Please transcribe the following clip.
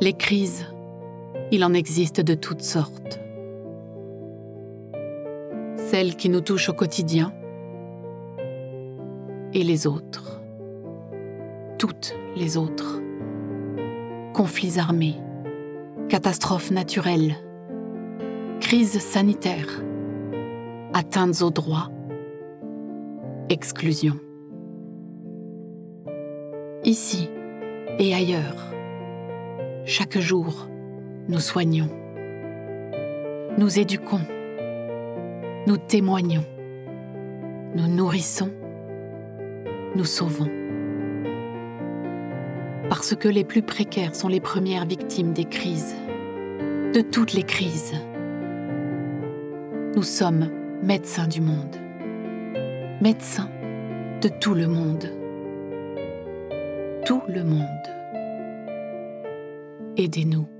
Les crises, il en existe de toutes sortes. Celles qui nous touchent au quotidien et les autres. Toutes les autres. Conflits armés, catastrophes naturelles, crises sanitaires, atteintes aux droits, exclusion. Ici et ailleurs, chaque jour, nous soignons, nous éduquons, nous témoignons, nous nourrissons, nous sauvons. Parce que les plus précaires sont les premières victimes des crises, de toutes les crises. Nous sommes médecins du monde, médecins de tout le monde. Tout le monde. Aidez-nous.